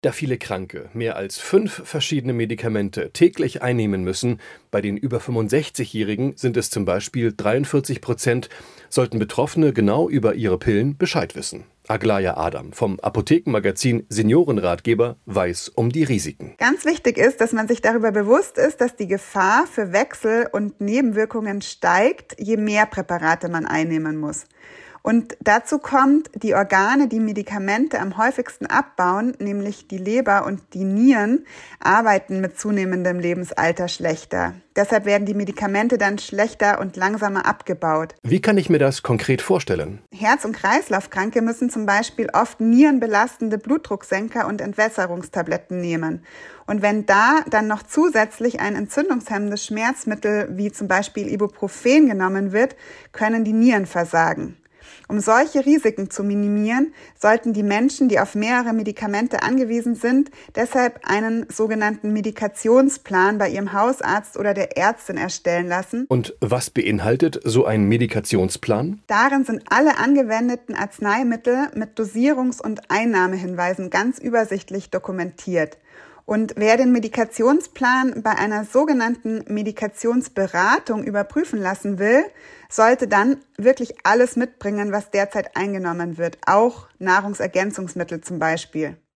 Da viele Kranke mehr als 5 verschiedene Medikamente täglich einnehmen müssen, bei den über 65-Jährigen sind es zum Beispiel 43%, sollten Betroffene genau über ihre Pillen Bescheid wissen. Aglaya Adam vom Apothekenmagazin Seniorenratgeber weiß um die Risiken. Ganz wichtig ist, dass man sich darüber bewusst ist, dass die Gefahr für Wechsel- und Nebenwirkungen steigt, je mehr Präparate man einnehmen muss. Und dazu kommt, die Organe, die Medikamente am häufigsten abbauen, nämlich die Leber und die Nieren, arbeiten mit zunehmendem Lebensalter schlechter. Deshalb werden die Medikamente dann schlechter und langsamer abgebaut. Wie kann ich mir das konkret vorstellen? Herz- und Kreislaufkranke müssen zum Beispiel oft nierenbelastende Blutdrucksenker und Entwässerungstabletten nehmen. Und wenn da dann noch zusätzlich ein entzündungshemmendes Schmerzmittel wie zum Beispiel Ibuprofen genommen wird, können die Nieren versagen. Um solche Risiken zu minimieren, sollten die Menschen, die auf mehrere Medikamente angewiesen sind, deshalb einen sogenannten Medikationsplan bei ihrem Hausarzt oder der Ärztin erstellen lassen. Und was beinhaltet so ein Medikationsplan? Darin sind alle angewendeten Arzneimittel mit Dosierungs- und Einnahmehinweisen ganz übersichtlich dokumentiert. Und wer den Medikationsplan bei einer sogenannten Medikationsberatung überprüfen lassen will, sollte dann wirklich alles mitbringen, was derzeit eingenommen wird, auch Nahrungsergänzungsmittel zum Beispiel.